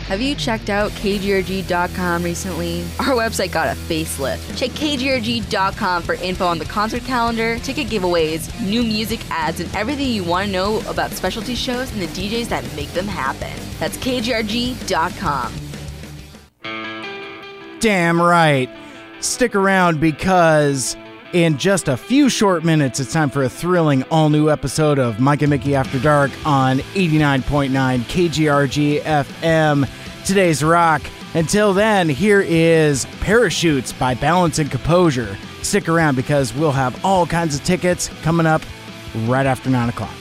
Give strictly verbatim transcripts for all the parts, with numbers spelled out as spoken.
Have you checked out K G R G dot com recently? Our website got a facelift. Check K G R G dot com for info on the concert calendar, ticket giveaways, new music ads, and everything you want to know about specialty shows and the D Js that make them happen. That's K G R G dot com. Damn right. Stick around because in just a few short minutes, it's time for a thrilling all-new episode of Mike and Mickey After Dark on eighty-nine point nine K G R G F M. Today's rock. Until then, here is Parachutes by Balance and Composure. Stick around because we'll have all kinds of tickets coming up right after nine o'clock.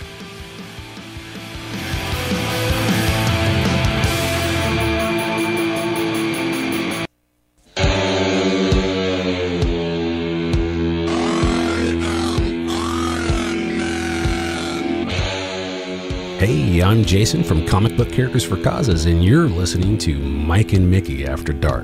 Hey, I'm Jason from Comic Book Characters for Causes, and you're listening to Mike and Mickey After Dark.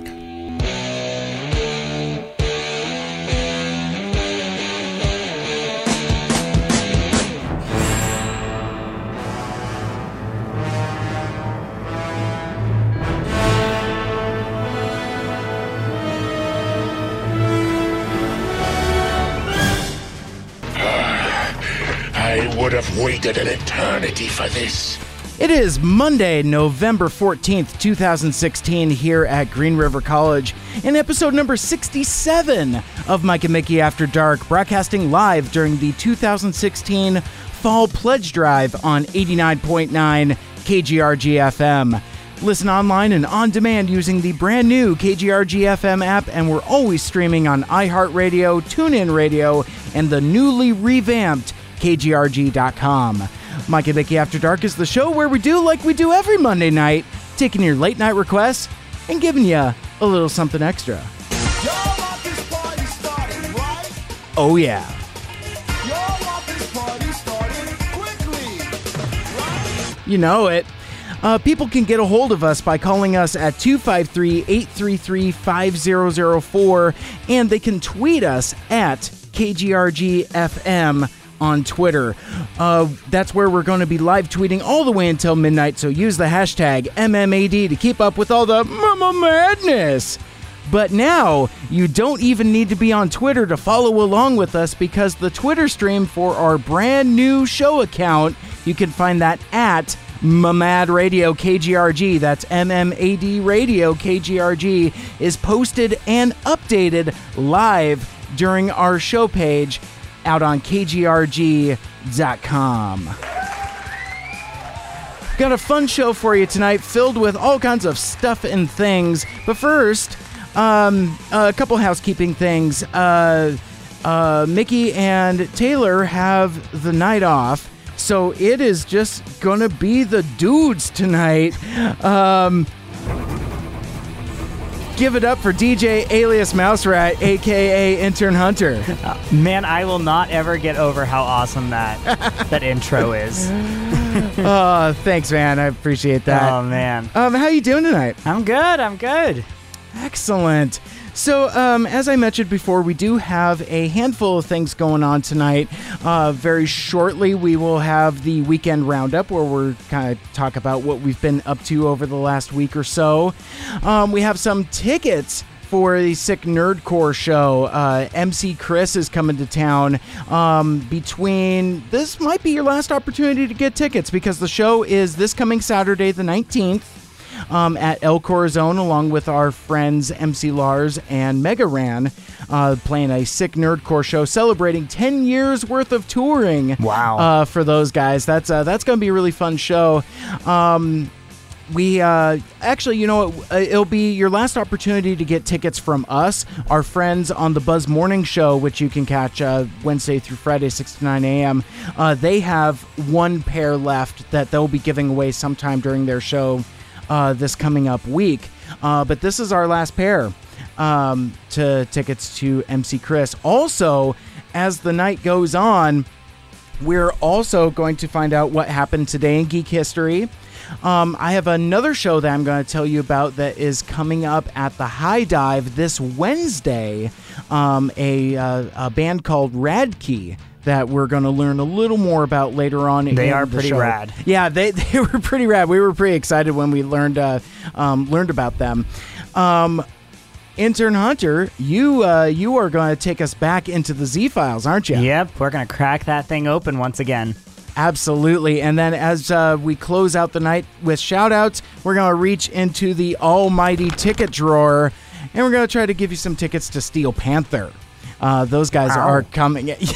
Would have waited an eternity for this. It is Monday, November fourteenth, twenty sixteen, here at Green River College, in episode number sixty-seven of Mike and Mickey After Dark, broadcasting live during the two thousand sixteen Fall Pledge Drive on eighty-nine point nine K G R G F M. Listen online and on demand using the brand new K G R G F M app, and we're always streaming on iHeartRadio, TuneIn Radio, and the newly revamped K G R G dot com. Mike and Mickey After Dark is the show where we do like we do every Monday night, taking your late night requests and giving you a little something extra. Started, right? Oh yeah. Quickly, right? You know it. Uh, people can get a hold of us by calling us at two five three, eight three three, five zero zero four, and they can tweet us at K G R G F M on Twitter. Uh, that's where we're going to be live tweeting all the way until midnight, so use the hashtag M M A D to keep up with all the mama madness. But now, you don't even need to be on Twitter to follow along with us, because the Twitter stream for our brand new show account, you can find that at Mamad Radio K G R G, that's M M A D Radio K G R G, is posted and updated live during our show page out on K G R G dot com. Got a fun show for you tonight, filled with all kinds of stuff and things. But first, um, a couple housekeeping things. Uh, uh, Mickey and Taylor have the night off, so it is just gonna be the dudes tonight. Um... Give it up for D J Alias Mouse Rat, a k a. Intern Hunter. Uh, man, I will not ever get over how awesome that that intro is. Oh, thanks, man. I appreciate that. Oh, man. Um, how you doing tonight? I'm good. I'm good. Excellent. So, um, as I mentioned before, we do have a handful of things going on tonight. Uh, very shortly, we will have the weekend roundup, where we're kind of talk about what we've been up to over the last week or so. Um, we have some tickets for the Sick Nerdcore show. Uh, M C Chris is coming to town. Um, between this might be your last opportunity to get tickets, because the show is this coming Saturday, the nineteenth. Um, at El Corazon, along with our friends M C Lars and Mega Ran, uh, playing a Sick Nerdcore show, celebrating ten years worth of touring. Wow! Uh, for those guys, that's uh, that's going to be a really fun show. Um, we uh, actually, you know, it, it'll be your last opportunity to get tickets from us, our friends on the Buzz Morning Show, which you can catch uh, Wednesday through Friday, six to nine a.m. Uh, they have one pair left that they'll be giving away sometime during their show. Uh, this coming up week. Uh, but this is our last pair um, to tickets to M C Chris. Also, as the night goes on, we're also going to find out what happened today in geek history. Um, I have another show that I'm going to tell you about that is coming up at the High Dive this Wednesday. Um, a, uh, a band called Radkey that we're going to learn a little more about later on. They in are the pretty show. rad. Yeah, they they were pretty rad. We were pretty excited when we learned uh, um, learned about them. Um, Intern Hunter, you uh, you are going to take us back into the Z-Files, aren't you? Yep, we're going to crack that thing open once again. Absolutely. And then as uh, we close out the night with shout-outs, we're going to reach into the almighty ticket drawer, and we're going to try to give you some tickets to Steel Panther. Uh, those guys Wow. are coming. uh,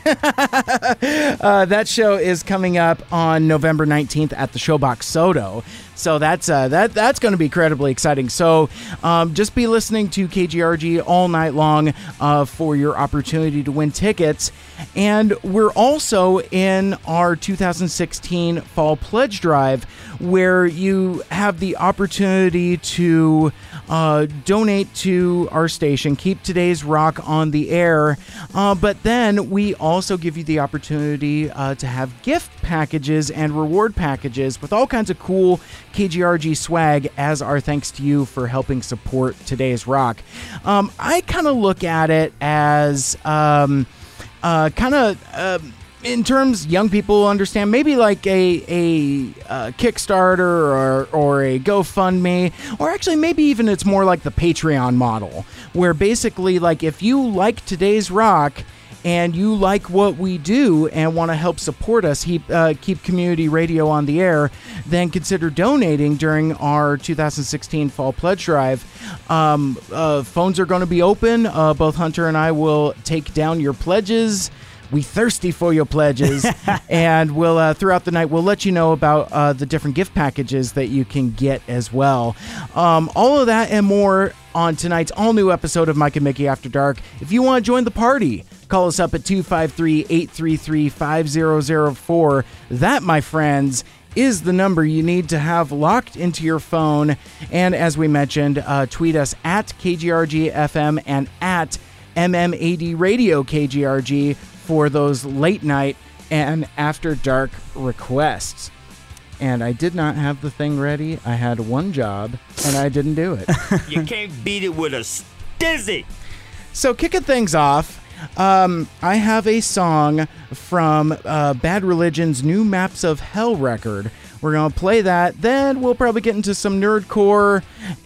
that show is coming up on November nineteenth at the Showbox Soto. So that's uh, that that's going to be incredibly exciting. So um, just be listening to K G R G all night long uh, for your opportunity to win tickets. And we're also in our two thousand sixteen Fall Pledge Drive, where you have the opportunity to uh, donate to our station, keep today's rock on the air. Uh, but then we also give you the opportunity uh, to have gift packages and reward packages with all kinds of cool K G R G swag as our thanks to you for helping support today's rock. Um, I kind of look at it as um, uh, kind of uh, in terms young people understand, maybe like a a uh, Kickstarter or or a GoFundMe, or actually maybe even it's more like the Patreon model, where basically like if you like today's rock and you like what we do and want to help support us, keep, uh, keep community radio on the air, then consider donating during our two thousand sixteen Fall Pledge Drive. Um, uh, phones are going to be open. Uh, both Hunter and I will take down your pledges. We thirsty for your pledges. And we'll uh, throughout the night, we'll let you know about uh, the different gift packages that you can get as well. Um, all of that and more on tonight's all-new episode of Mike and Mickey After Dark. If you want to join the party, call us up at two five three, eight three three, five zero zero four. That, my friends, is the number you need to have locked into your phone. And as we mentioned, uh, tweet us at K G R G F M and at M M A D Radio K G R G for those late night and after dark requests. And I did not have the thing ready. I had one job, and I didn't do it. You can't beat it with a stizzy. So kicking things off, um, I have a song from uh, Bad Religion's new Maps of Hell record. We're going to play that. Then we'll probably get into some nerdcore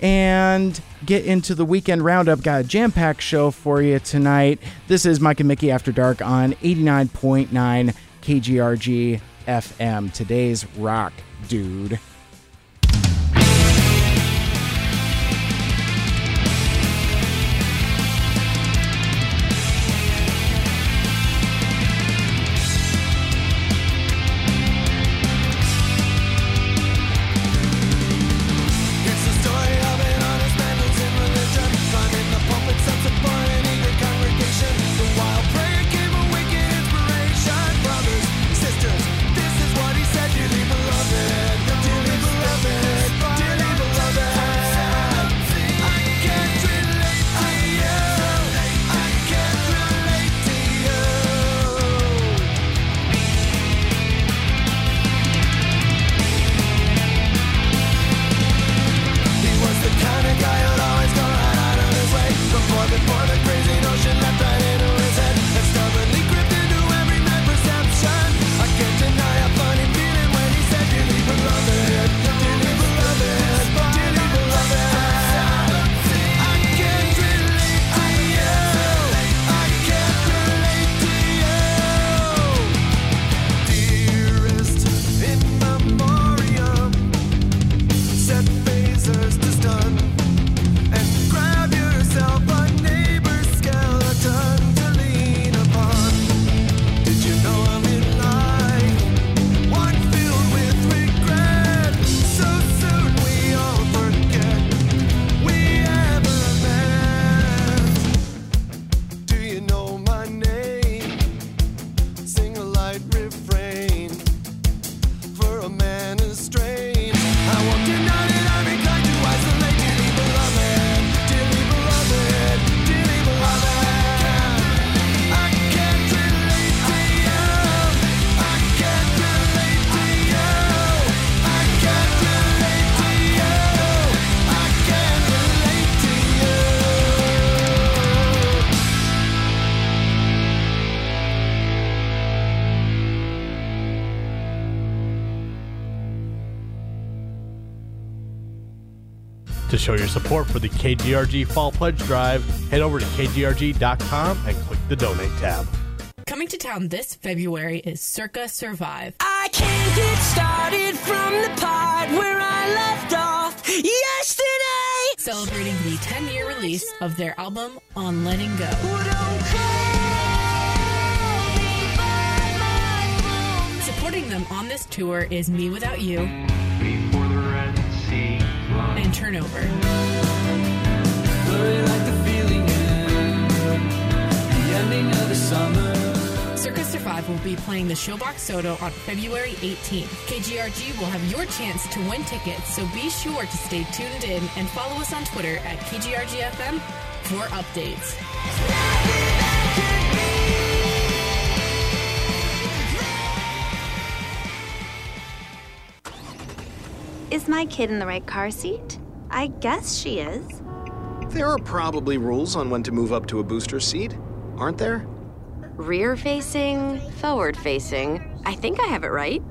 and get into the weekend roundup. Got a jam-packed show for you tonight. This is Mike and Mickey After Dark on eighty-nine point nine K G R G F M. Today's rock, dude. Sisters, this is what he said, dearly beloved. To show your support for the K G R G Fall Pledge Drive, head over to K G R G dot com and click the Donate tab. Coming to town this February is Circa Survive. I can't get started from the part where I left off yesterday. Celebrating the ten-year release of their album On Letting Go. Supporting them on this tour is Me Without You Before the Red Sea runs. And Turnover. Blurry like the feeling in the ending of the summer. Circa Survive will be playing the Showbox Soto on February eighteenth. K G R G will have your chance to win tickets, so be sure to stay tuned in and follow us on Twitter at K G R G F M for updates. Is my kid in the right car seat? I guess she is. There are probably rules on when to move up to a booster seat, aren't there? Rear-facing, forward-facing. I think I have it right.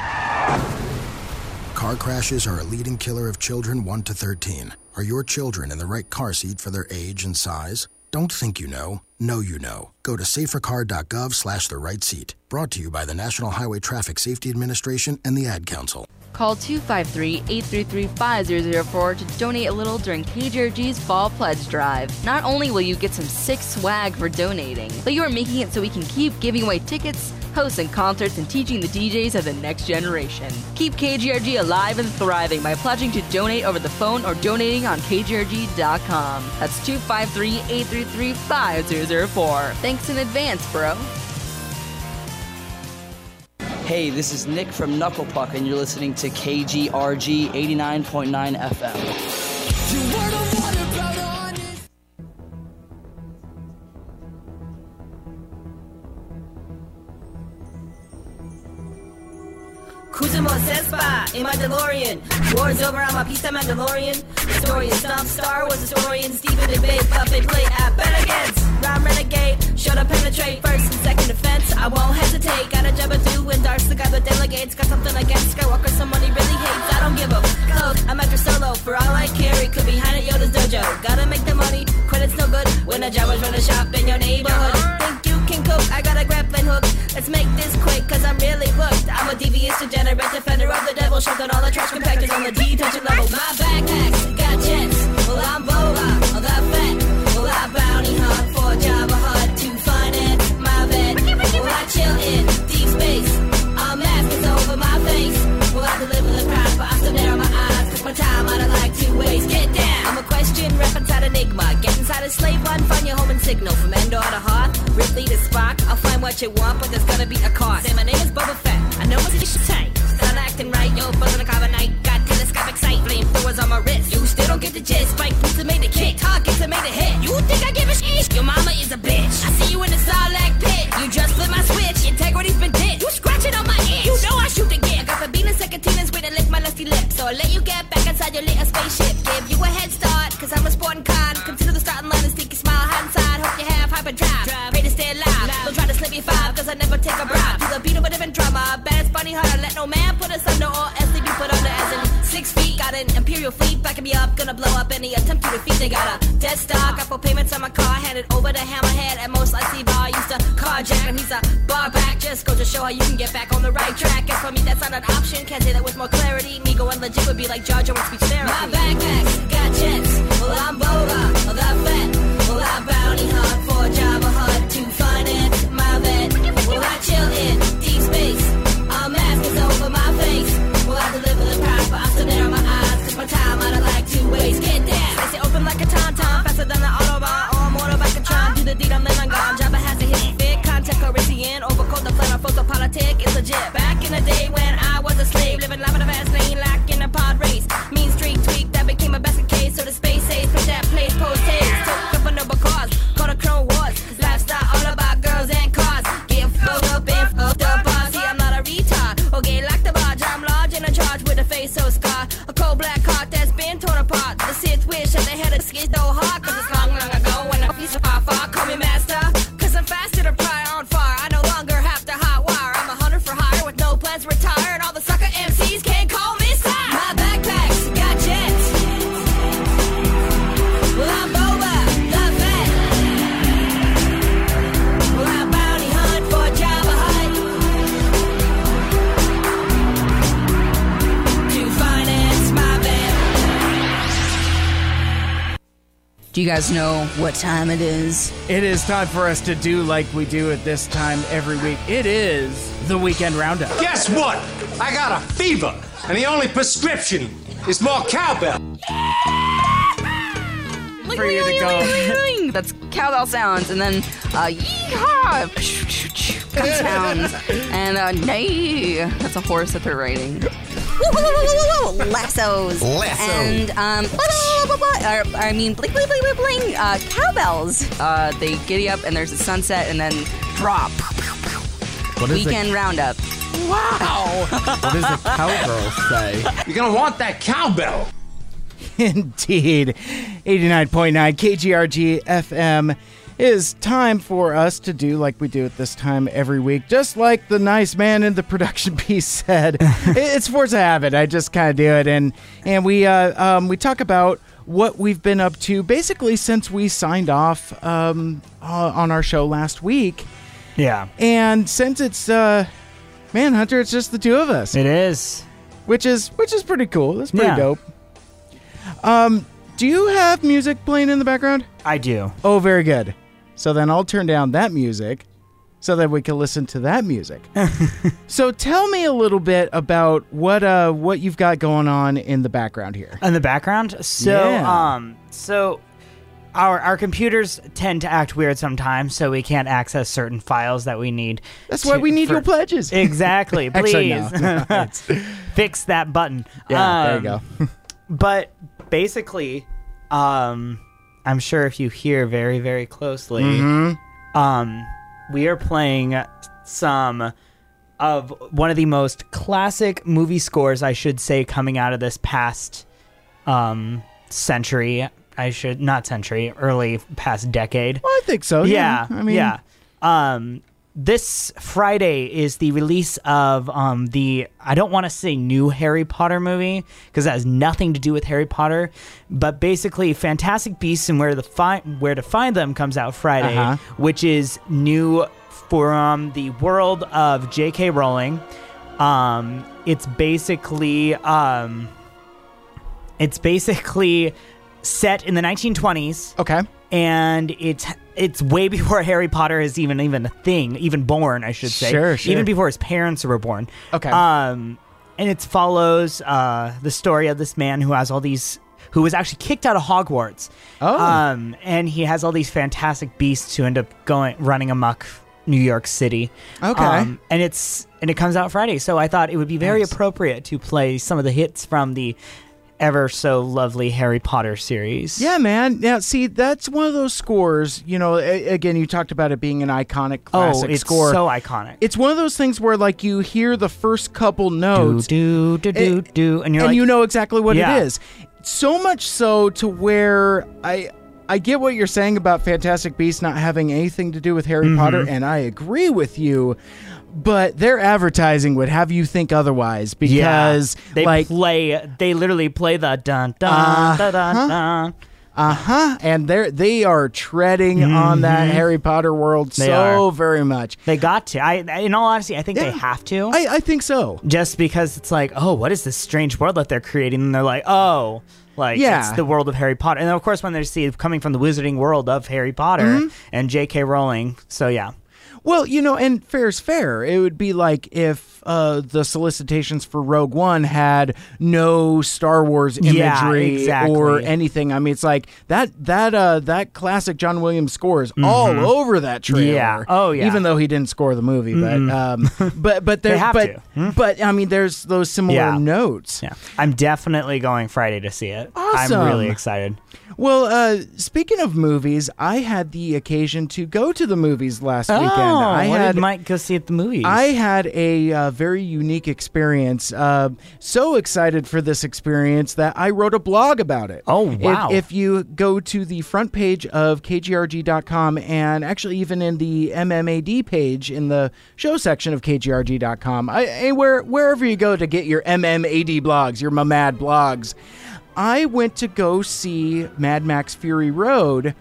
Car crashes are a leading killer of children one to thirteen. Are your children in the right car seat for their age and size? Don't think you know. Know you know. Go to safercar.gov slash the right seat. Brought to you by the National Highway Traffic Safety Administration and the Ad Council. Call two five three, eight three three, five zero zero four to donate a little during K G R G's Fall Pledge Drive. Not only will you get some sick swag for donating, but you are making it so we can keep giving away tickets, hosting concerts, and teaching the D Js of the next generation. Keep K G R G alive and thriving by pledging to donate over the phone or donating on K G R G dot com. That's two five three, eight three three, five zero zero four. Thanks in advance, bro. Hey, this is Nick from Knuckle Puck, and you're listening to K G R G eighty-nine point nine F M. Cruising on Cespa in my DeLorean. War's over, I'm a piece of Mandalorian. Historian, stomp, Star Wars historian. Stephen debate, puppet, play at Ben against. Rhyme renegade, shut up, penetrate. First and second defense, I won't hesitate. Got a job to do and darts the guy with delegates. Got something against Skywalker, someone he really hates. I don't give a fuck. I'm after solo, for all I carry. Could be behind at Yoda's dojo. Gotta make the money, credit's no good. When a job was run a shop in your neighborhood. Think you can cook, I got a grappling hook. Let's make this quick, cause I'm really booked. I'm a devious degenerate defender of the devil. Shoved on all the trash compactors on the detention level. My backpacks got jets. Well, I'm Boba, all that fat. Well, I bounty hunt for Jabba Hutt to finance my vet. Well, I chill in deep space. A mask is over my face. Well, I deliver the prize, but I still narrow my eyes. Cause my time I don't like two ways. Get down. I'm a question, rep inside Enigma. Get inside a slave one, find your home and signal. From Endor to Hoth, Ripley to Spock. I'll find what you want, but there's gonna be a cost. Say my name is Boba Fett. I know what you should say. Not acting right, yo, buzzing a carbonite. Got telescopic sight, flamethrowers on my wrist. You still don't get the gist. Spike boots have made a kick. Targets have made a hit. You think I give a shit? Your mama is a bitch. I see you in the Sarlacc pit. You just flipped my switch. Integrity's been ditched. You scratching on my itch. You know I shoot the gift. I got the bean and secatinas with a lick my lusty lips. So I'll let you get back inside your little spaceship. Give you a head start, cause I'm a sporting con. Consider the starting line and sneaky smile handside. Hope you have hyperdrive. Pray to stay alive. Don't try to slip you five, cause I never take a bribe. To the beat of a different drama. Bad funny hard. Let no man put us under or else they be put under as in six feet. Got an imperial fleet backing me up. Gonna blow up any attempt to defeat. They got a dead stock. Got full payments on my car. Handed over to Hammerhead. At most I see bar. Used to carjack him. He's a bar back. Just go to show how you can get back on the right track. As for me, that's not an option. Can't say that with more clarity. Me going legit would be like Jar Jar with speech therapy. My backpacks got jets. Well, I'm Boba. Well, that fat. Well, I bounty hunt for Jabba Hutt to finance my vet. Well, I chill in deep space. A mask is over my face. Well, I deliver the prize, but I still narrow my eyes. Cause my time I don't like two ways. Get down. They say open like a tauntaun. Faster than the Autobahn. Or a motorbike can try. Do the deed, I'm then I'm gone. Jabba has a hit fit. Contact Corinthian. Overcoat the flannel. Photopolitic. It's legit. Back in the day when I was a slave. Living life in a fast lane. Like in a pod race. Mean street tweak. That became a basket case. So the space age. Put that place post haze. Took up a noble cause. Call the Clone Wars. Lifestyle all about girls and cars. Get fucked up and fucked up. See, I'm not a retard. Okay, like the barge. I'm large and in charge with a face so scarred. A cold black heart that's been torn apart. The Sith wish that they had a skin so hard. Cause it's long, long ago when I so far, far. Call me master. Cause I'm faster to pry on fire. I no longer have to hot wire. I'm a hunter for hire with no plans to retire. And all the sucker M Cs can't call me sire. My backpacks got jets. Do you guys know what time it is? It is time for us to do like we do at this time every week. It is the Weekend Roundup. Guess what? I got a fever, and the only prescription is more cowbell. For you to go. That's cowbell sounds, and then uh, yeehaw, gun sounds, and uh, nay. That's a horse that they're riding. Lassos. Lasso. And um, blah, blah, blah, blah, or, I mean, bling, bling, bling, bling, bling. Uh, cowbells. Uh, they giddy up, and there's a sunset, and then drop. What is Weekend the, Roundup. Wow. What does the cowgirl say? You're gonna want that cowbell. Indeed. eighty-nine point nine K G R G F M is time for us to do like we do at this time every week. Just like the nice man in the production piece said, it's force of habit. I just kind of do it. And and we uh, um, we talk about what we've been up to basically since we signed off um, uh, on our show last week. Yeah. And since it's uh, Manhunter, it's just the two of us. It is. Which is which is pretty cool. It's pretty Yeah. dope. Um, do you have music playing in the background? I do. Oh, very good. So then I'll turn down that music so that we can listen to that music. So tell me a little bit about what uh what you've got going on in the background here. In the background? So Yeah. um so our our computers tend to act weird sometimes, so we can't access certain files that we need. That's to- why we need for- your pledges. Exactly. Actually, Please. no. No, it's- Fix that button. Yeah, there you Um, go. But basically, um, I'm sure if you hear very, very closely, Mhm. um, we are playing some of one of the most classic movie scores, I should say, coming out of this past um, century. I should not century, early past decade. Well, I think so. Yeah. Yeah, I mean, yeah. Um, this Friday is the release of um, the, I don't want to say new Harry Potter movie, because that has nothing to do with Harry Potter, but basically Fantastic Beasts and Where, the fi- Where to Find Them comes out Friday, Uh-huh. which is new from the world of J K Rowling. Um, it's basically, um, it's basically set in the nineteen twenties. Okay. And it's it's way before Harry Potter is even even a thing, even born, I should say. Sure, sure. Even before his parents were born. Okay. Um, and it follows uh, the story of this man who has all these, who was actually kicked out of Hogwarts. Oh. Um, and he has all these fantastic beasts who end up going running amok New York City. Okay. Um, and it's and it comes out Friday, so I thought it would be very Nice. appropriate to play some of the hits from the ever so lovely Harry Potter series. Yeah, man. Now, see, that's one of those scores, you know, a- again, you talked about it being an iconic classic oh, it's score. so iconic. It's one of those things where, like, you hear the first couple notes. Do, do, do, do, and, do, and you're and like, you know exactly what Yeah. it is. So much so to where I... I get what you're saying about Fantastic Beasts not having anything to do with Harry Mhm. Potter, and I agree with you, but their advertising would have you think otherwise because, yeah, they like, play, they literally play the dun dun Uh-huh. dun dun dun. uh-huh, and they're, they are treading on that Mhm. Harry Potter world They so are. very much. They got to. I, in all honesty, I think Yeah. they have to. I, I think so. Just because it's like, oh, what is this strange world that they're creating? And they're like, oh, like, Yeah. it's the world of Harry Potter. And then, of course, when they see it coming from the wizarding world of Harry Potter Mhm. and J K Rowling. So, yeah. Well, you know, and fair's fair. It would be like if uh, the solicitations for Rogue One had no Star Wars Yeah, imagery exactly. or anything. I mean, it's like that that uh, that classic John Williams score is all Mhm. over that trailer. Yeah. Oh, yeah. Even though he didn't score the movie, Mm-mm. but um, but but there, They have but to. Hmm? but I mean, there's those similar Yeah. notes. Yeah. I'm definitely going Friday to see it. Awesome. I'm really excited. Well, uh, speaking of movies, I had the occasion to go to the movies last weekend. I what had did Mike go see at the movies? I had a uh, very unique experience. Uh, so excited for this experience that I wrote a blog about it. Oh, wow. If, if you go to the front page of K G R G dot com and actually even in the M M A D page in the show section of K G R G dot com, I, anywhere, wherever you go to get your M M A D blogs, your Mamad blogs, I went to go see Mad Max Fury Road,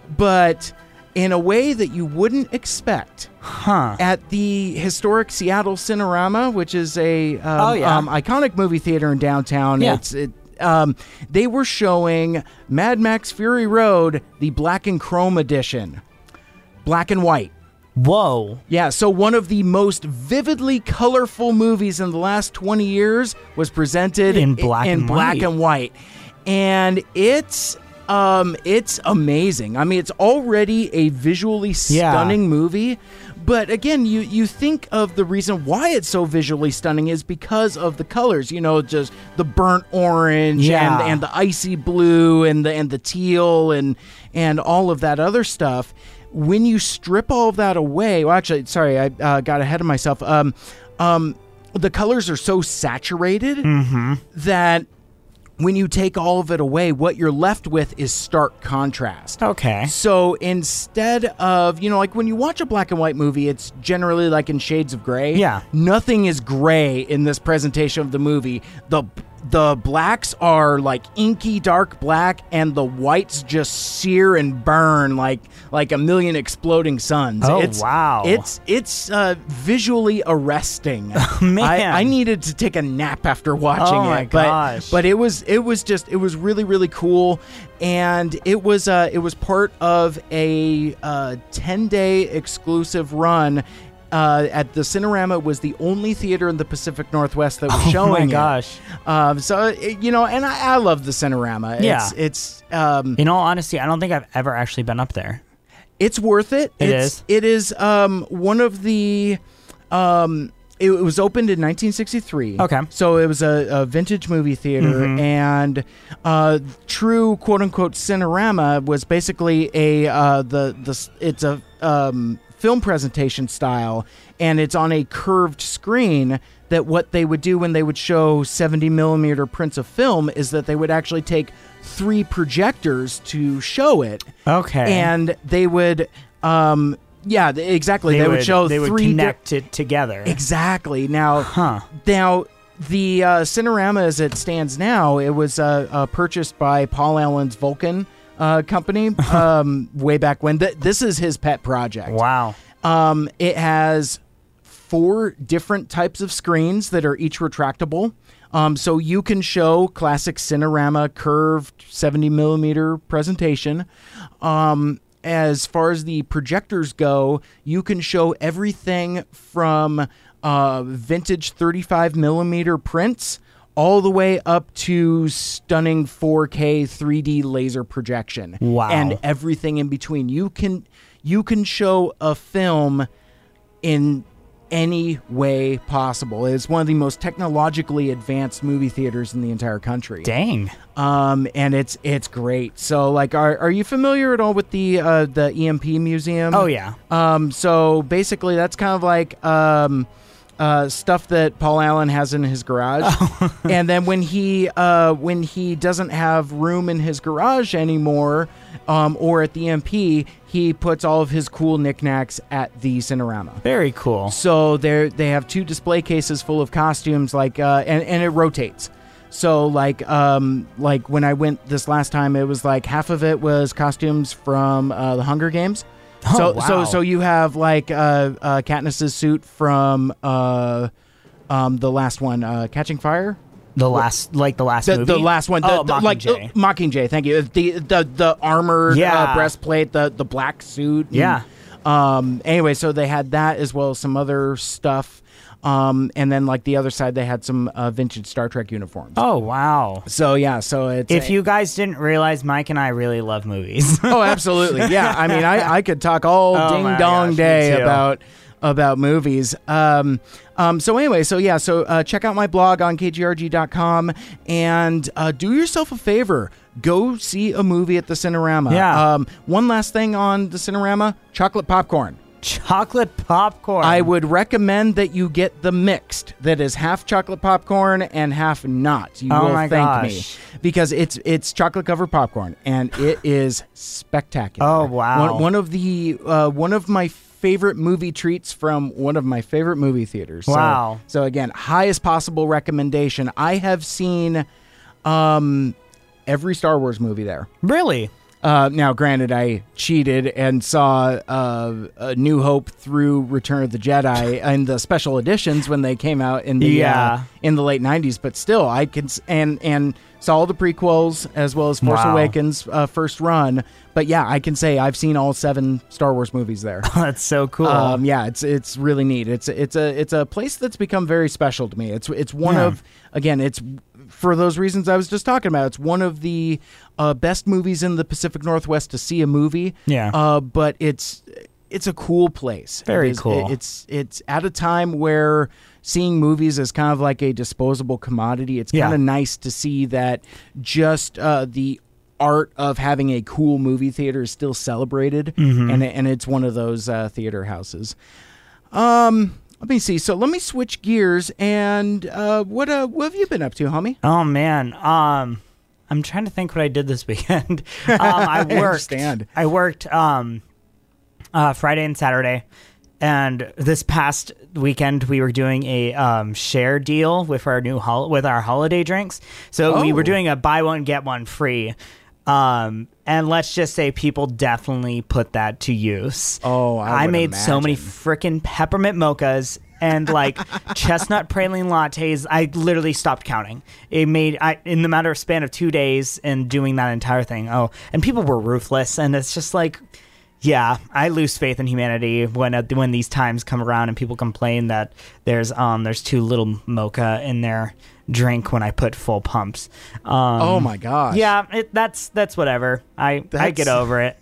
but in a way that you wouldn't expect. Huh. At the historic Seattle Cinerama, which is a um, Oh, yeah. um, iconic movie theater in downtown. Yeah. It's it, um, they were showing Mad Max Fury Road, the black and chrome edition, black and white. Whoa. Yeah, so one of the most vividly colorful movies in the last twenty years was presented in black, in and, black white. and white. And it's um it's amazing. I mean, it's already a visually stunning Yeah. movie. But again, you, you think of the reason why it's so visually stunning is because of the colors, you know, just the burnt orange Yeah. and, and the icy blue and the and the teal and and all of that other stuff. When you strip all of that away, well, actually, sorry, I uh, got ahead of myself. Um, um, the colors are so saturated Mm-hmm. that when you take all of it away, what you're left with is stark contrast. Okay. So instead of, you know, like when you watch a black and white movie, it's generally like in shades of gray. Yeah. Nothing is gray in this presentation of the movie. The the blacks are like inky dark black, and the whites just sear and burn like like a million exploding suns. Oh, it's, wow. It's it's uh, visually arresting. Man. I, I needed to take a nap after watching Oh, my it. But, gosh. but it was it was just it was really really cool, and it was uh it was part of a uh, ten day exclusive run. Uh, at the Cinerama was the only theater in the Pacific Northwest that was Oh, showing my it. gosh. Um, so it, you know, and I, I love the Cinerama. Yeah. It's it's um, In all honesty, I don't think I've ever actually been up there. it's worth it. It it's, is? It is um one of the um. It was opened in nineteen sixty-three. Okay. So it was a, a vintage movie theater, Mhm. and uh, true quote unquote Cinerama was basically a uh, the the it's a um, film presentation style, and it's on a curved screen. That what they would do when they would show seventy millimeter prints of film is that they would actually take three projectors to show it. Okay. And they would. Um, Yeah, th- exactly. They, would, show they would three di- connect it together. Exactly. Now, Huh. now the uh, Cinerama as it stands now, it was uh, uh, purchased by Paul Allen's Vulcan uh, company um, way back when. Th- this is his pet project. Wow. Um, it has four different types of screens that are each retractable. Um, so you can show classic Cinerama curved seventy millimeter presentation. Um, as far as the projectors go, you can show everything from uh, vintage thirty-five millimeter prints all the way up to stunning four K three D laser projection. Wow. And everything in between. You can you can show a film in any way possible. It's one of the most technologically advanced movie theaters in the entire country. Dang. Um, and it's it's great. So, like, are are you familiar at all with the uh, the E M P Museum? Oh, yeah. Um, so basically, that's kind of like um, uh, stuff that Paul Allen has in his garage. Oh. And then when he uh, when he doesn't have room in his garage anymore, um, or at the E M P, he puts all of his cool knickknacks at the Cinerama. Very cool. So they they have two display cases full of costumes, like uh, and and it rotates. So like um like when I went this last time, it was like half of it was costumes from uh, the Hunger Games. Oh, so wow. so so you have like uh, uh, Katniss's suit from uh, um the last one, uh, Catching Fire. The last, like the last The, movie? the last one, the, Oh, the- like Mockingjay. uh, Mockingjay. Thank you. The the the armored Yeah. uh, breastplate, the the black suit. and, Yeah. Um. Anyway, so they had that as well as some other stuff. Um. And then like the other side, they had some uh, vintage Star Trek uniforms. Oh, wow. So yeah. So it's If you guys didn't realize, Mike and I really love movies. oh, absolutely. Yeah. I mean, I I could talk all Oh ding my dong gosh, me day too. about. about movies. Um, um, so anyway, so yeah, so uh, check out my blog on K G R G dot com and uh, do yourself a favor. Go see a movie at the Cinerama. Yeah. Um, one last thing on the Cinerama, chocolate popcorn. Chocolate popcorn. I would recommend that you get the mixed, that is half chocolate popcorn and half not. You Oh will my thank gosh. me. Because it's it's chocolate covered popcorn and it is spectacular. Oh, wow. One, one of the uh, one of my favorite movie treats from one of my favorite movie theaters. So- Wow. So, again, highest possible recommendation. I have seen um, every Star Wars movie there. Really? Uh, now, granted, I cheated and saw uh, A New Hope through Return of the Jedi and the special editions when they came out in the Yeah. uh, in the late nineties. But still, I can s- and and saw all the prequels as well as Force Wow. Awakens uh, first run. But yeah, I can say I've seen all seven Star Wars movies there. That's so cool. Um, yeah, it's it's really neat. It's it's a it's a place that's become very special to me. It's it's one Yeah. of again, it's for those reasons I was just talking about. It's one of the uh, best movies in the Pacific Northwest to see a movie. Yeah. Uh, but it's it's a cool place. Very It is- cool. it- it's it's at a time where seeing movies is kind of like a disposable commodity. It's Yeah. kind of nice to see that just uh, the art of having a cool movie theater is still celebrated, Mhm. and and it's one of those uh, theater houses. Um, let me see. So let me switch gears. And uh, what uh, what have you been up to, homie? Oh man, um, I'm trying to think what I did this weekend. um, I I worked. understand. I worked um, uh, Friday and Saturday, and this past weekend we were doing a um, share deal with our new hol- with our holiday drinks. So we Oh. were doing a buy one get one free. Um, and let's just say people definitely put that to use. Oh, I would made so many imagine. freaking peppermint mochas and like chestnut praline lattes. I literally stopped counting. It made I in the matter of span of two days and doing that entire thing. Oh, and people were ruthless, and it's just like, yeah, I lose faith in humanity when uh, when these times come around and people complain that there's um there's too little mocha in their drink when I put full pumps. Um, Oh my gosh. Yeah, it, that's that's whatever. I I That's- get over it.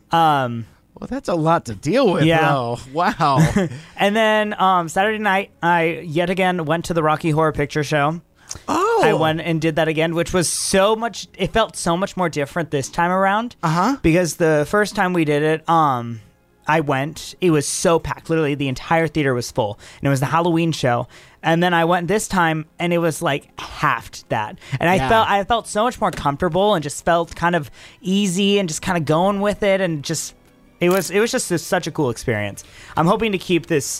Um. Well, that's a lot to deal with, Yeah. though. Wow. And then um, Saturday night, I yet again went to the Rocky Horror Picture Show. Oh, I went and did that again, which was so much. It felt so much more different this time around. Uh huh. Because the first time we did it, um, I went. It was so packed. Literally, the entire theater was full, and it was the Halloween show. And then I went this time, and it was like halved that. And I Yeah. felt I felt so much more comfortable, and just felt kind of easy, and just kind of going with it, and just it was it was just a, such a cool experience. I'm hoping to keep this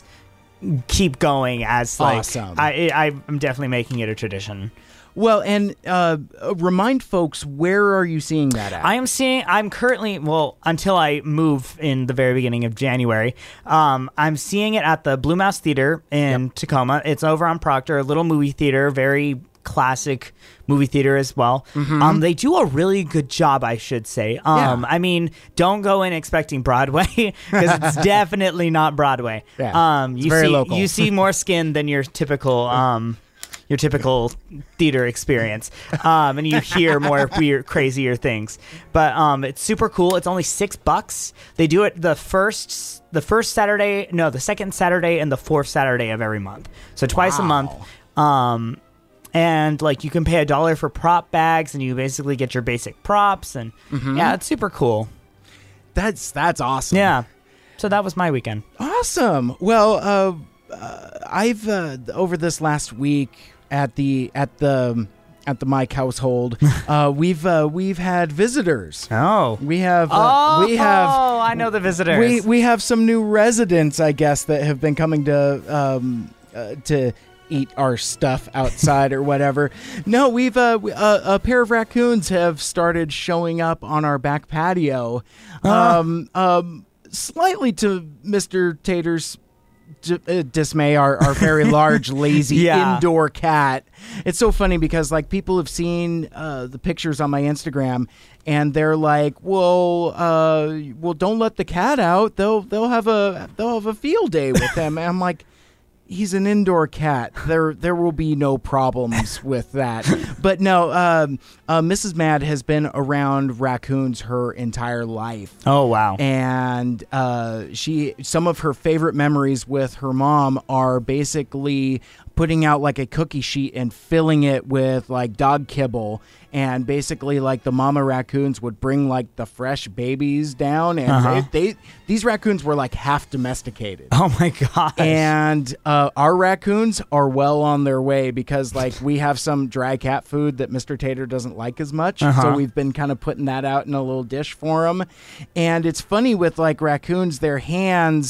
keep going as like Awesome. I, I I'm definitely making it a tradition. Well, and uh, remind folks, where are you seeing that at? I am seeing. I'm currently well until I move in the very beginning of January. Um, I'm seeing it at the Blue Mouse Theater in Tacoma. It's over on Proctor, a little movie theater, very classic movie theater as well. Mhm. Um, they do a really good job, I should say. Um, Yeah. I mean, don't go in expecting Broadway because it's definitely not Broadway. Yeah. Um, It's you very see, local. you see more skin than your typical. Um, your typical theater experience, um, and you hear more weird, crazier things. But um, it's super cool. It's only six bucks. They do it the first, the first Saturday, no, the second Saturday and the fourth Saturday of every month. So twice a Wow. month. Um, and like you can pay a dollar for prop bags, and you basically get your basic props. And Mhm. yeah, it's super cool. That's that's awesome. Yeah. So that was my weekend. Awesome. Well, uh, uh, I've uh, over this last week at the at the at the Mike household, uh, we've uh, we've had visitors. Oh, we have uh, oh, we have Oh, I know the visitors. we we have some new residents, I guess, that have been coming to um, uh, to eat our stuff outside or whatever. No, we've uh, we, uh, a pair of raccoons have started showing up on our back patio. Ah. Um, um, slightly to Mister Tater's d- uh, dismay, our, our very large, lazy Yeah. indoor cat. It's so funny because like people have seen uh, the pictures on my Instagram and they're like, well, uh, well, don't let the cat out. They'll they'll have a they'll have a field day with him. And I'm like, he's an indoor cat. There there will be no problems with that. But no, um, uh, Missus Mad has been around raccoons her entire life. Oh wow! And uh, she some of her favorite memories with her mom are basically putting out like a cookie sheet and filling it with like dog kibble. And basically, like the mama raccoons would bring like the fresh babies down, and Uh-huh. they, they these raccoons were like half domesticated. Oh my gosh! And uh, our raccoons are well on their way because like we have some dry cat food that Mister Tater doesn't like as much, Uh-huh. so we've been kind of putting that out in a little dish for him. And it's funny with like raccoons, their hands.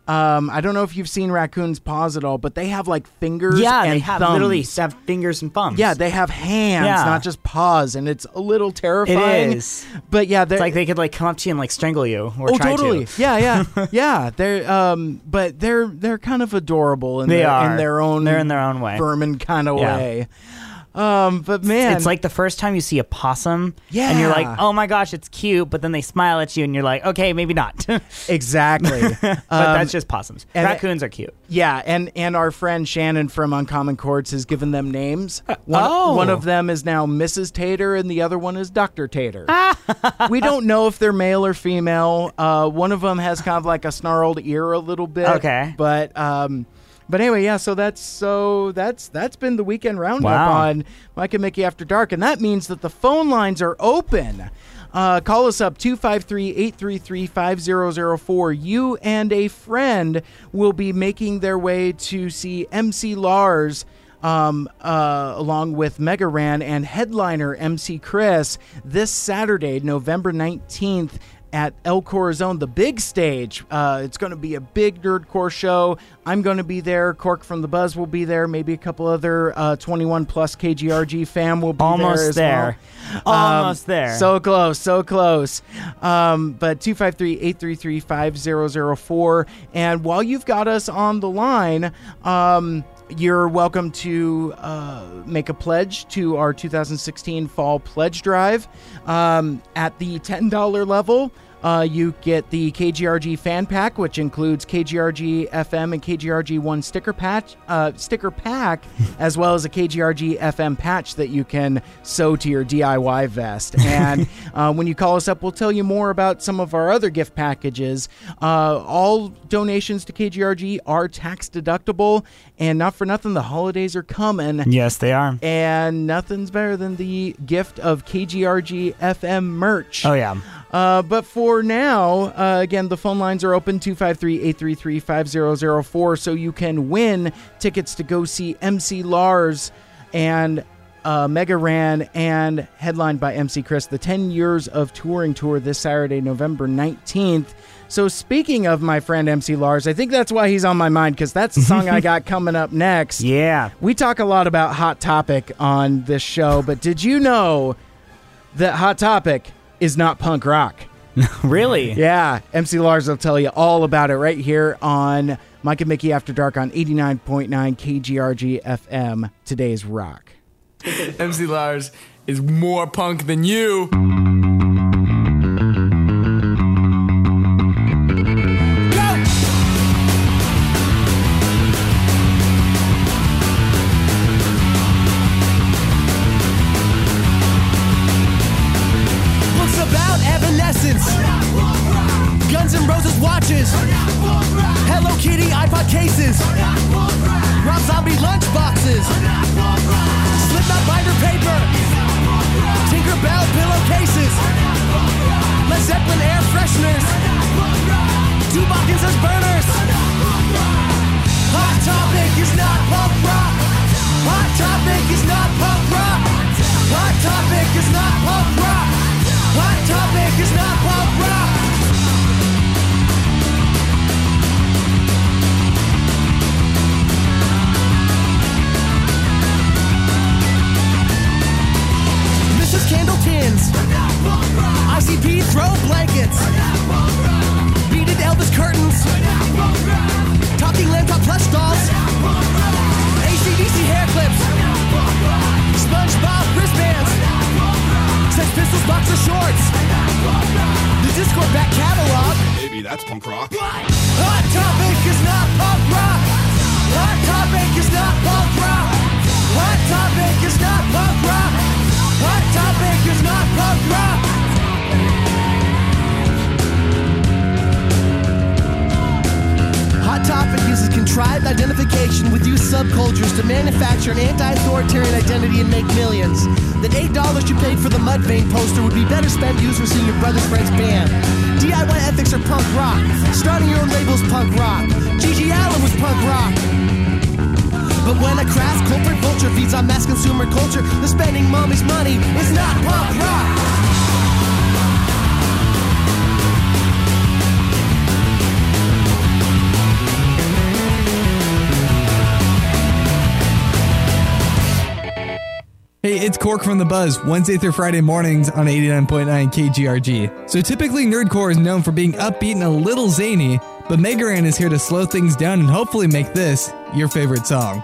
Um, I don't know if you've seen raccoons' paws at all, but they have like fingers Yeah, and they have thumbs. literally have fingers and thumbs. Yeah, they have hands, Yeah. not just paws, and it's a little terrifying. It is. But yeah, It's they're like they could like come up to you and like strangle you or oh, try totally. to. Yeah, yeah, yeah. They're um, but they're they're kind of adorable in They their, are. in their own They're in their own way. vermin kind of Yeah. way. Um, but man, It's like the first time you see a possum, Yeah. and you're like, "Oh my gosh, it's cute," but then they smile at you, and you're like, "Okay, maybe not." exactly. but Um, that's just possums. and- Raccoons are cute. Yeah, and, and our friend Shannon from Uncommon Chords has given them names. One, oh. one of them is now Missus Tater, and the other one is Doctor Tater. We don't know if they're male or female. Uh, one of them has kind of like a snarled ear a little bit. Okay. But um, but anyway, yeah. So that's so that's that's been the weekend roundup Wow. on Mike and Mickey After Dark, and that means that the phone lines are open. Uh, call us up, two five three, eight three three, five zero zero four. You and a friend will be making their way to see M C Lars um, uh, along with Mega Ran and headliner M C Chris this Saturday, November nineteenth at El Corazon, the big stage. Uh, it's going to be a big nerdcore show. I'm going to be there. Cork from the Buzz will be there. Maybe a couple other uh, twenty-one plus K G R G fam will be Almost there as there. well. Almost Um, there. So close, so close. Um, but two five three, eight three three, five zero zero four. And while you've got us on the line, um, you're welcome to uh, make a pledge to our two thousand sixteen Fall Pledge Drive. Um, at the ten dollars level, uh, you get the K G R G fan pack, which includes K G R G F M and K G R G one sticker patch, uh, sticker pack, as well as a K G R G F M patch that you can sew to your D I Y vest. And uh, when you call us up, we'll tell you more about some of our other gift packages. Uh, all donations to K G R G are tax deductible, and not for nothing, the holidays are coming. Yes, they are. And nothing's better than the gift of K G R G F M merch. Oh, yeah. Uh, but for now, uh, again, the phone lines are open, two five three, eight three three, five zero zero four, so you can win tickets to go see M C Lars and uh, Mega Ran, and headlined by M C Chris, the ten years of touring tour this Saturday, November nineteenth. So speaking of my friend M C Lars, I think that's why he's on my mind, because that's the song I got coming up next. Yeah. We talk a lot about Hot Topic on this show, but did you know that Hot Topic is not punk rock? Really? Yeah. M C Lars will tell you all about it right here on Mike and Mickey After Dark on eighty-nine point nine K G R G F M. Today's rock. M C Lars is more punk than you. Guns N' Roses watches, Hello Kitty iPod cases, Rob Zombie lunch boxes, Slipknot binder paper, Tinkerbell pillowcases, Led Zeppelin air fresheners, Tubok as burners. Hot Topic is not punk rock. Hot Topic is not punk rock. Hot Topic is not punk rock. Hot Topic is not punk rock. Missus Candle tins, I C P throw blankets, beaded Elvis curtains, talking laptop plush dolls, A C D C hair clips, SpongeBob wristbands, Sex Pistols boxer shorts, the Discord back catalog. Maybe that's punk rock. Hot Topic is not punk rock. Hot Topic is not punk rock. Hot Topic is not punk rock. Hot Topic is not punk rock. Hot Topic uses contrived identification with youth subcultures to manufacture an anti-authoritarian identity and make millions. That eight dollars you paid for the Mudvayne poster would be better spent used for seeing your brother's friend's band. D I Y ethics are punk rock. Starting your own label's punk rock. Gigi Allen was punk rock. But when a crass corporate vulture feeds on mass consumer culture, the spending mommy's money is not punk rock. it's Cork from The Buzz, Wednesday through Friday mornings on eighty-nine point nine K G R G. So typically Nerdcore is known for being upbeat and a little zany, but Megaran is here to slow things down and hopefully make this your favorite song.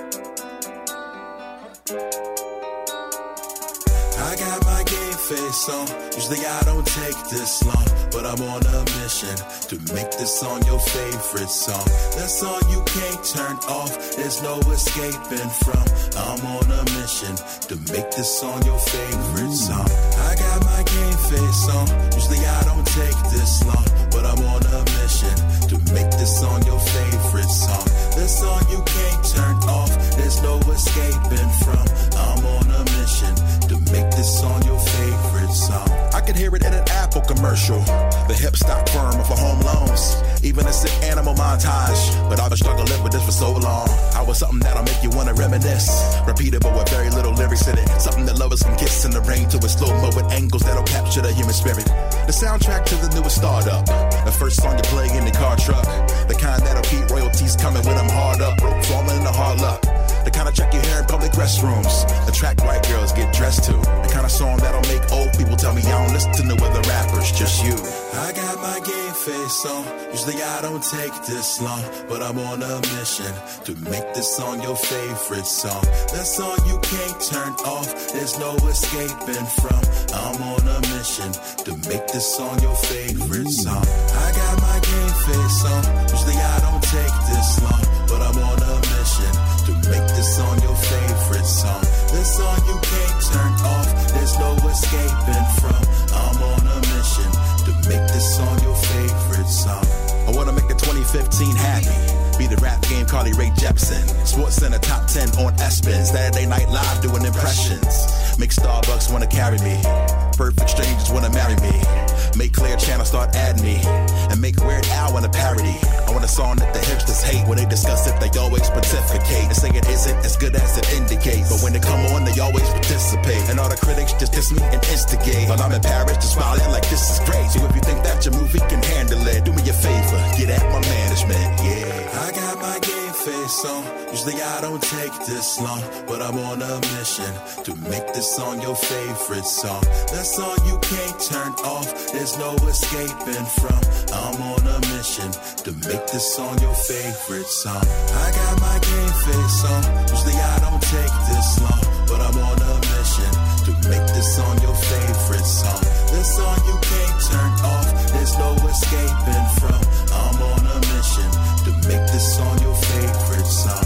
I got my game face on. Usually I don't take this long, but I'm on a mission to make this song your favorite song. That song you can't turn off, there's no escaping from. I'm on a mission to make this song your favorite song. I got my game face on. Usually I don't take this long, but I'm on a mission to make this song your favorite song. That song you can't turn off, there's no escaping from. I'm on a mission to make this song your favorite song. I can hear it in an Apple commercial. The hip stock firm of home loans. Even a sick animal montage. But I've been struggling with this for so long. I was something that'll make you wanna reminisce. Repeatable with very little lyrics in it. Something that lovers can kiss in the rain to a slow-mo with angles that'll capture the human spirit. The soundtrack to the newest startup. The first song you play in the car truck. The kind that'll keep royalties coming when I'm hard up. Broke, falling into hard luck. The kind of track you hear in public restrooms. The track white girls get dressed to. The kind of song that'll make old people tell me I don't listen to no other rappers, just you. I got my game face on. Usually I don't take this long, but I'm on a mission to make this song your favorite song. That song you can't turn off, there's no escaping from. I'm on a mission to make this song your favorite song. I got my game face on. Usually I don't take this long, but I'm on a mission to make this song your favorite song. This song you can't turn off, there's no escaping from. I'm on a mission to make this song your favorite song. I wanna make the twenty fifteen happy. Be the rap game Carly Rae Jepsen. Sports Center top ten on ESPN. Saturday Night Live doing impressions. Make Starbucks wanna carry me. Perfect strangers wanna marry me. Make Clear Channel start adding me. And make Weird Al wanna parody. I want a song that the hipsters hate. When they discuss it, they always pontificate. And say it isn't as good as it indicates. But when they come on, they always participate. And all the critics just diss me and instigate. While I'm in Paris, just smiling like this is great. So if you think that your movie can handle it, do me a favor, get at my management, yeah. I got my game face on. Usually I don't take this long, but I'm on a mission to make this song your favorite song. That song you can't turn off, there's no escaping from. I'm on a mission to make this song your favorite song. I got my game face on. Usually I don't take this long, but I'm on a mission to make this song your favorite song. This song you can't turn off, there's no escaping from. I'm on a mission to make this song your favorite song.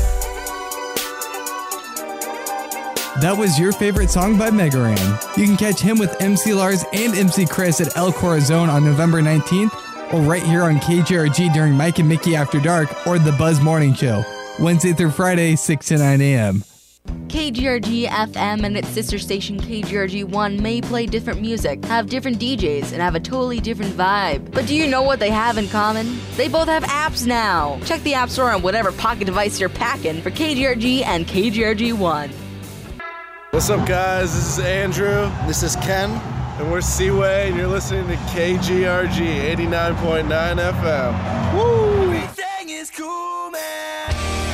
That was Your Favorite Song by Megaran. You can catch him with M C Lars and M C Chris at El Corazon on November nineteenth, or right here on K G R G during Mike and Mickey After Dark or The Buzz Morning Show, Wednesday through Friday, six to nine a.m. K G R G F M and its sister station K G R G one may play different music, have different D Js, and have a totally different vibe. But do you know what they have in common? They both have apps now. Check the App Store on whatever pocket device you're packing for K G R G and K G R G one. What's up, guys? This is Andrew. This is Ken. And we're Seaway, and you're listening to K G R G eighty-nine point nine F M. Woo! Everything is cool, man.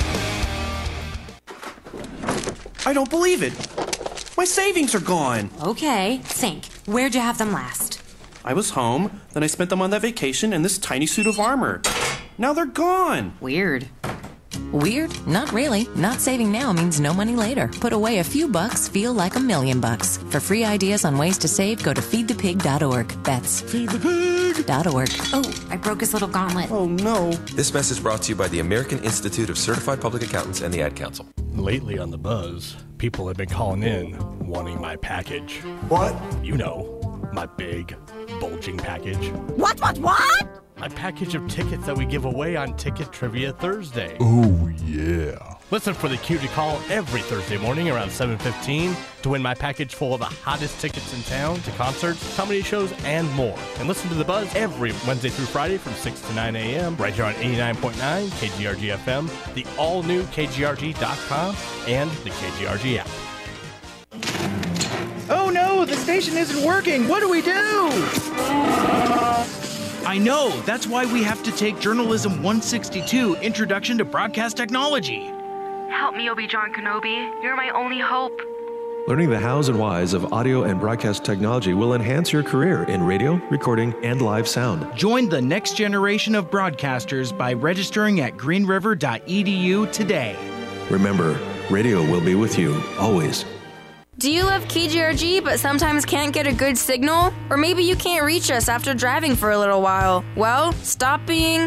I don't believe it. My savings are gone. Okay, think. Where'd you have them last? I was home, then I spent them on that vacation in this tiny suit of armor. Now they're gone. Weird. Weird? Not really. Not saving now means no money later. Put away a few bucks, feel like a million bucks. For free ideas on ways to save, go to feed the pig dot org. That's feed the pig dot org. Oh, I broke his little gauntlet. Oh, no. This message brought to you by the American Institute of Certified Public Accountants and the Ad Council. Lately on The Buzz, people have been calling in wanting my package. What? You know, my big, bulging package. What, what, what? My package of tickets that we give away on Ticket Trivia Thursday. Oh, yeah. Listen for the cue to call every Thursday morning around seven fifteen to win my package full of the hottest tickets in town to concerts, comedy shows, and more. And listen to The Buzz every Wednesday through Friday from six to nine a.m. right here on eighty-nine point nine K G R G F M, the all-new K G R G dot com, and the K G R G app. Oh no, the station isn't working. What do we do? I know. That's why we have to take Journalism one sixty-two, Introduction to Broadcast Technology. Help me, Obi-Wan Kenobi. You're my only hope. Learning the hows and whys of audio and broadcast technology will enhance your career in radio, recording, and live sound. Join the next generation of broadcasters by registering at green river dot e d u today. Remember, radio will be with you always. Do you love K G R G but sometimes can't get a good signal? Or maybe you can't reach us after driving for a little while? Well, stop being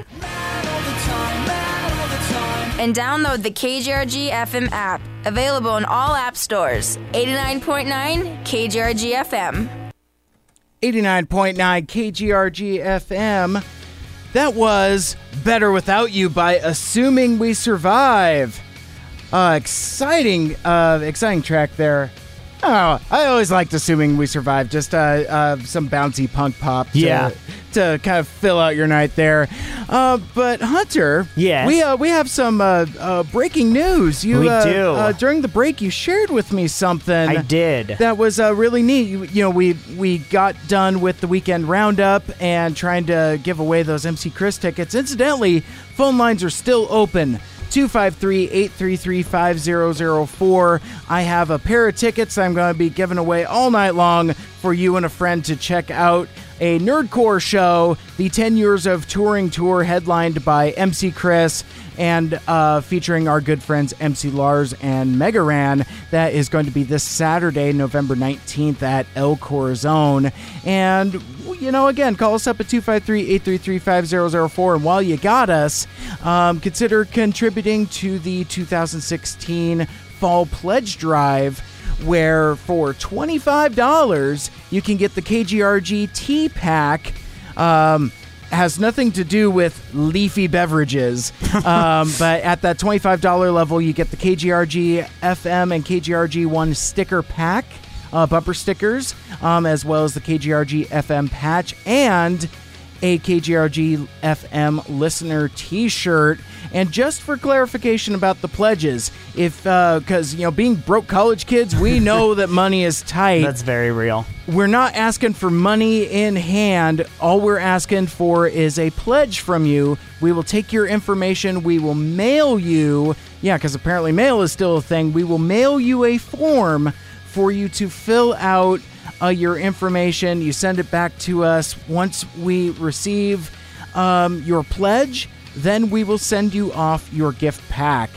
and download the K G R G F M app. Available in all app stores. eighty-nine point nine K G R G F M. eighty-nine point nine K G R G F M. That was Better Without You by Assuming We Survive. Uh, exciting, uh, exciting track there. Oh, I always liked Assuming We Survive. Just uh, uh, some bouncy punk pop to, Yeah. to kind of fill out your night there. Uh, but Hunter, Yes? we uh, we have some uh, uh, breaking news. You, We uh, do. Uh, during the break, you shared with me something. I did. That was uh, really neat. You, you know, we we got done with the weekend roundup and trying to give away those M C Chris tickets. Incidentally, phone lines are still open. two five three, eight three three, five zero zero four. I have a pair of tickets I'm going to be giving away all night long for you and a friend to check out a Nerdcore show, the ten years of touring tour headlined by M C Chris and uh, featuring our good friends M C Lars and Mega Ran. That is going to be this Saturday, November nineteenth at El Corazon. And, you know, again, call us up at two five three, eight three three, five zero zero four. And while you got us, um, consider contributing to the two thousand sixteen Fall Pledge Drive, where for twenty-five dollars you can get the K G R G tea pack. Um, has nothing to do with leafy beverages, um, but at that twenty-five dollars level you get the K G R G F M and K G R G one sticker pack, uh, bumper stickers, um, as well as the K G R G F M patch and a K G R G F M listener t-shirt. And just for clarification about the pledges, if because uh, you know, being broke college kids, we know that money is tight. That's very real. We're not asking for money in hand. All we're asking for is a pledge from you. We will take your information. We will mail you. Yeah, because apparently mail is still a thing. We will mail you a form for you to fill out uh, your information. You send it back to us. Once we receive um, your pledge, then we will send you off your gift pack.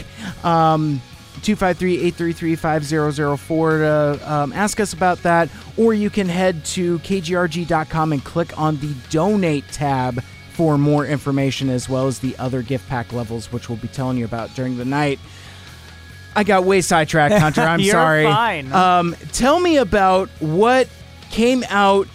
Um, two five three, eight three three, five zero zero four to um, ask us about that, or you can head to K G R G dot com and click on the Donate tab for more information, as well as the other gift pack levels, which we'll be telling you about during the night. I got way sidetracked, Hunter. I'm You're sorry. fine. Um, tell me about what came out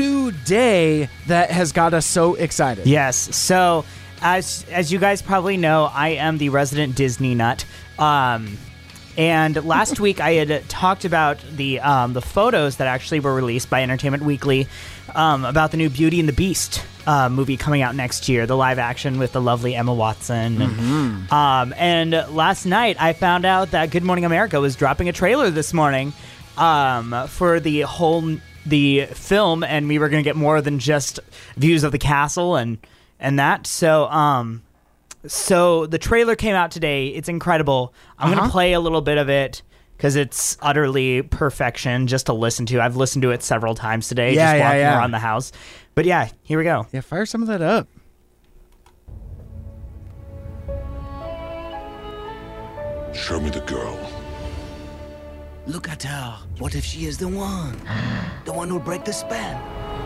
today that has got us so excited. Yes. So, as as you guys probably know, I am the resident Disney nut. Um, and last week I had talked about the um, the photos that actually were released by Entertainment Weekly um, about the new Beauty and the Beast uh, movie coming out next year, the live action with the lovely Emma Watson. And, Mm-hmm. um, and last night I found out that Good Morning America was dropping a trailer this morning um, for the whole the film, and we were going to get more than just views of the castle and and that. So, um, so the trailer came out today. It's incredible. I'm Uh-huh. going to play a little bit of it because it's utterly perfection just to listen to. I've listened to it several times today, Yeah, just yeah, walking yeah. around the house. But yeah, here we go. Yeah, fire some of that up. Show me the girl. Look at her. What if she is the one? The one who'll break the spell?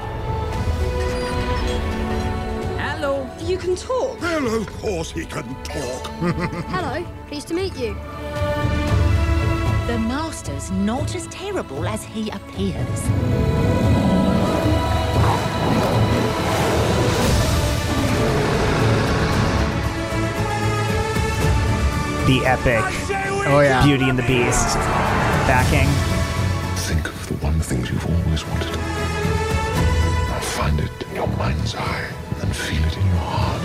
Hello. You can talk. Well, of course he can talk. Hello. Pleased to meet you. The Master's not as terrible as he appears. The epic Oh, yeah. Beauty and the Beast backing. Think of the one thing you've always wanted. Now find it in your mind's eye and feel it in your heart.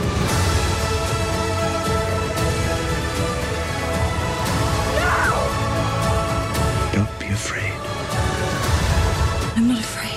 Don't be afraid. I'm not afraid.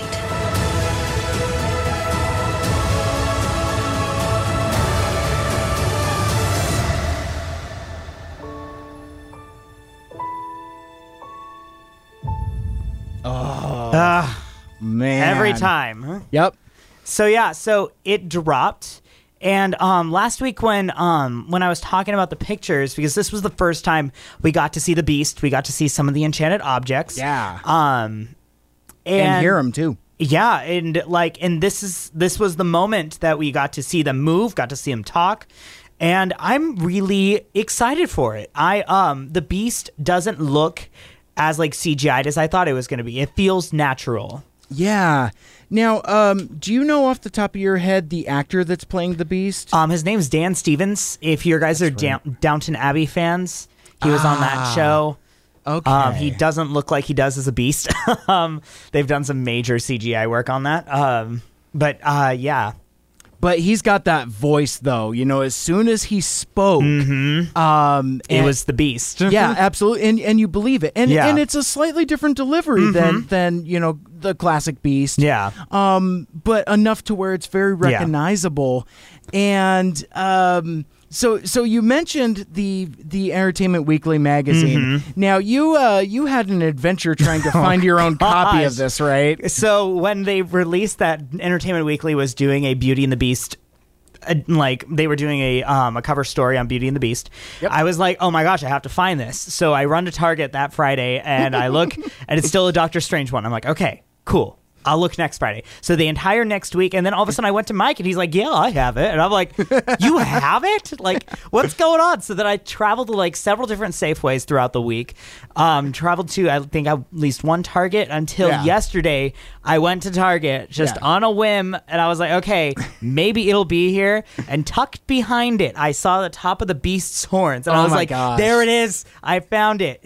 every time. Yep. So yeah, so it dropped, and um, last week when um when I was talking about the pictures, because this was the first time we got to see the Beast, we got to see some of the enchanted objects. Yeah. Um, and, And hear 'em, too. Yeah, and like, and this is this was the moment that we got to see them move, got to see them talk. And I'm really excited for it. I um the Beast doesn't look as like C G I'd as I thought it was going to be. It feels natural. Yeah. Now, um, do you know off the top of your head the actor that's playing the Beast? Um, his name's Dan Stevens. If you guys that's are right. Down- Downton Abbey fans, he was ah, on that show. Okay. Um, he doesn't look like he does as a Beast. um, they've done some major C G I work on that. Um, but uh, yeah. But he's got that voice, though. You know, as soon as he spoke, mm-hmm. um, it was the Beast. Yeah, absolutely, and and you believe it, and yeah. and it's a slightly different delivery mm-hmm. than than you know the classic Beast. Yeah, um, but enough to where it's very recognizable, yeah. and um. So, so you mentioned the the Entertainment Weekly magazine. Mm-hmm. Now, you uh, you had an adventure trying to find oh, your own gosh. copy of this, right? So, when they released that, Entertainment Weekly was doing a Beauty and the Beast, uh, like they were doing a um, a cover story on Beauty and the Beast. Yep. I was like, oh my gosh, I have to find this. So I run to Target that Friday, and I look, and it's still a Doctor Strange one. I'm like, okay, cool. I'll look next Friday. So the entire next week, and then all of a sudden I went to Mike, and he's like, yeah, I have it. And I'm like, you have it? Like, what's going on? So then I traveled to like several different Safeways throughout the week. Um, traveled to, I think, at least one Target until yeah. yesterday. I went to Target just yeah. on a whim, and I was like, okay, maybe it'll be here. And tucked behind it, I saw the top of the Beast's horns. And oh I was my like, gosh. there it is. I found it.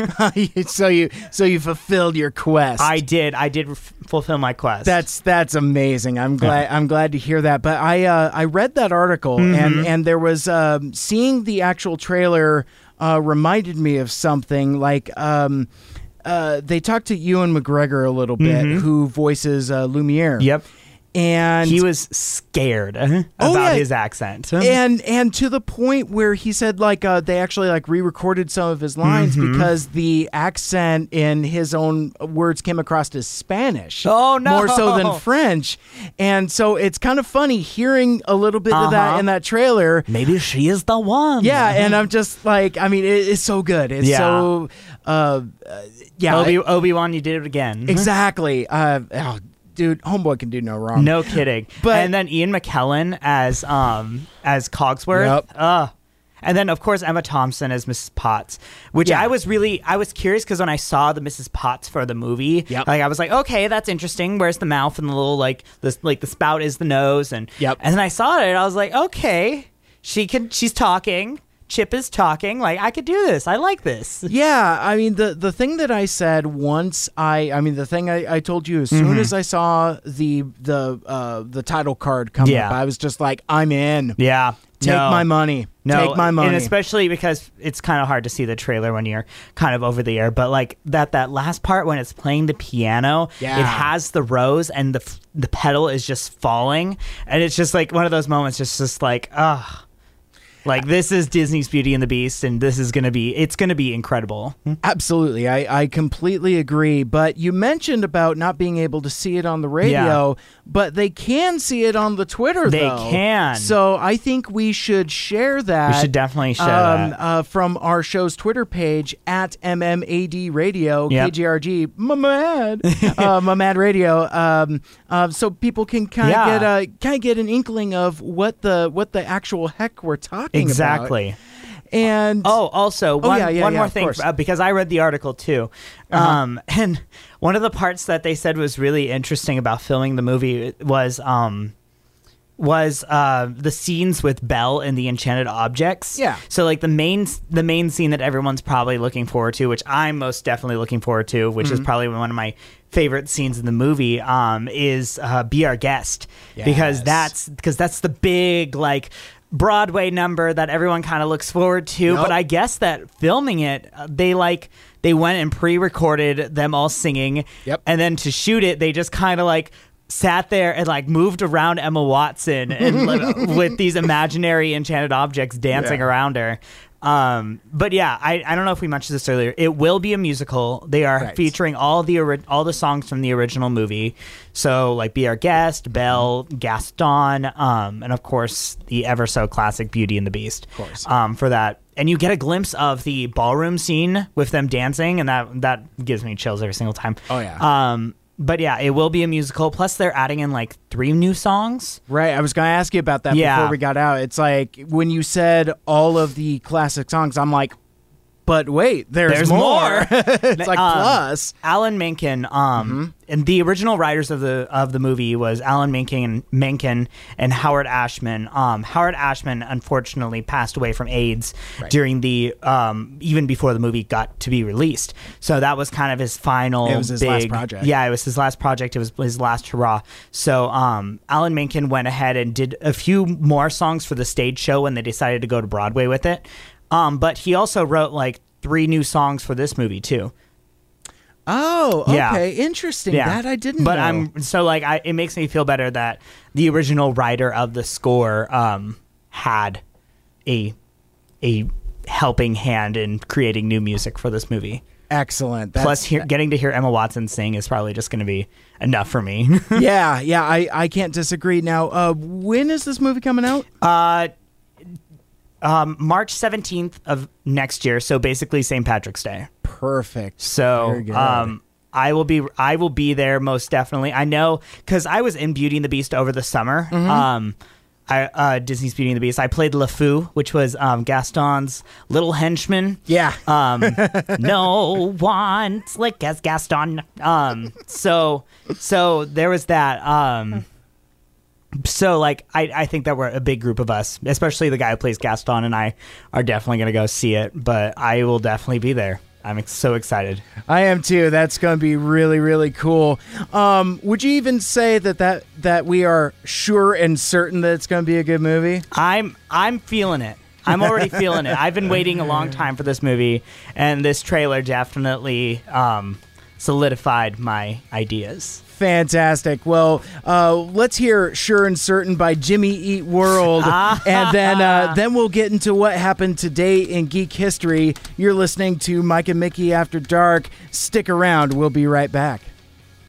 so you so you fulfilled your quest. I did. I did f- fulfill my quest. That's that's amazing. I'm glad yeah. I'm glad to hear that. But I uh, I read that article mm-hmm. and and there was um, seeing the actual trailer uh, reminded me of something like um, uh, they talked to Ewan McGregor a little bit, mm-hmm. who voices uh, Lumiere. Yep. And he was scared about oh, yeah. his accent, and and to the point where he said like uh, they actually like re-recorded some of his lines mm-hmm. because the accent in his own words came across as Spanish. Oh no, more so than French, and so it's kind of funny hearing a little bit uh-huh. of that in that trailer. Maybe she is the one. Yeah, and I'm just like, I mean, it, it's so good. It's yeah. so, uh, uh, yeah. Obi- Obi-Wan, you did it again. Exactly. Uh, oh, dude, homeboy can do no wrong. No kidding. But and then Ian McKellen as um as Cogsworth. Yep. Uh, and then of course Emma Thompson as Missus Potts, which yeah. I was really I was curious because when I saw the Missus Potts for the movie, yep. like I was like, okay, that's interesting. Where's the mouth and the little like the like the spout is the nose, and yep. and then I saw it and I was like, okay, she can she's talking. Chip is talking. Like, I could do this. I like this. Yeah, I mean, the the thing that I said once I, I mean, the thing I, I told you as soon mm-hmm. as I saw the the uh, the title card come yeah. up, I was just like, I'm in. Yeah. Take no. my money. No, Take my money. And especially because it's kind of hard to see the trailer when you're kind of over the air. But like that that last part when it's playing the piano, yeah. it has the rose and the the pedal is just falling. And it's just like one of those moments, just, just like, ugh. Like, this is Disney's Beauty and the Beast, and this is going to be, it's going to be incredible. Absolutely. I, I completely agree. But you mentioned about not being able to see it on the radio, yeah. but they can see it on the Twitter, they though. They can. So I think we should share that. We should definitely share um, that. Uh, from our show's Twitter page, at M M A D Radio, yep. K G R G, Mamad, uh, Mamad Radio. Um, uh, so people can kind of yeah. get a kind of get an inkling of what the what the actual heck we're talking exactly. about. And oh, also one, oh, yeah, yeah, one yeah, more thing uh, because I read the article too, uh-huh. um, and one of the parts that they said was really interesting about filming the movie was um, was uh, the scenes with Belle and the enchanted objects. Yeah. So like the main the main scene that everyone's probably looking forward to, which I'm most definitely looking forward to, which mm-hmm. is probably one of my favorite scenes in the movie, um, is uh, Be Our Guest, yes. because that's because that's the big like Broadway number that everyone kind of looks forward to. Yep. But I guess that filming it, they like they went and pre-recorded them all singing, yep. and then to shoot it, they just kind of like sat there and like moved around Emma Watson and li- with these imaginary enchanted objects dancing Yeah. around her. Um, but yeah, I, I don't know if we mentioned this earlier. It will be a musical. They are Right. featuring all the ori- all the songs from the original movie. So like Be Our Guest, Belle, Gaston, um, and of course the ever so classic Beauty and the Beast. Of course. Um, for that. And you get a glimpse of the ballroom scene with them dancing, and that that gives me chills every single time. Oh, yeah. Um, but yeah, it will be a musical. Plus, they're adding in like three new songs. Right. I was going to ask you about that Yeah. before we got out. It's like when you said all of the classic songs, I'm like, but wait, there's, There's more. more. It's like Um, plus. Alan Menken, um, and the original writers of the of the movie was Alan Menken, Menken and Howard Ashman. Um, Howard Ashman unfortunately passed away from AIDS Right. during the um, even before the movie got to be released. So that was kind of his final. It was his big, last project. Yeah, it was his last project. It was his last hurrah. So um, Alan Menken went ahead and did a few more songs for the stage show when they decided to go to Broadway with it. Um, but he also wrote like three new songs for this movie too. Oh, Yeah. okay. Interesting. Yeah. That I didn't But know. I'm so like I it makes me feel better that the original writer of the score um had a a helping hand in creating new music for this movie. Excellent. That's, Plus hear, getting to hear Emma Watson sing is probably just going to be enough for me. yeah, yeah, I, I can't disagree. Now, uh, when is this movie coming out? Uh um March seventeenth of next year, so basically Saint Patrick's Day. Perfect. So, Very good. um, I will be I will be there most definitely. I know because I was in Beauty and the Beast over the summer. Mhm. Um, I uh, Disney's Beauty and the Beast. I played LeFou, which was um, Gaston's little henchman. Yeah. Um, no one slick as Gaston. Um, so so there was that. Um, so like I, I think that we're a big group of us, especially the guy who plays Gaston and I are definitely gonna go see it. But I will definitely be there. I'm ex- so excited. I am too. That's going to be really, really cool. Um, would you even say that, that that we are sure and certain that it's going to be a good movie? I'm I'm feeling it. I'm already feeling it. I've been waiting a long time for this movie, and this trailer definitely um, solidified my ideas. Fantastic. Well, uh, let's hear "Sure and Certain" by Jimmy Eat World, and then uh, then we'll get into what happened today in geek history. You're listening to Mike and Mickey After Dark. Stick around. We'll be right back.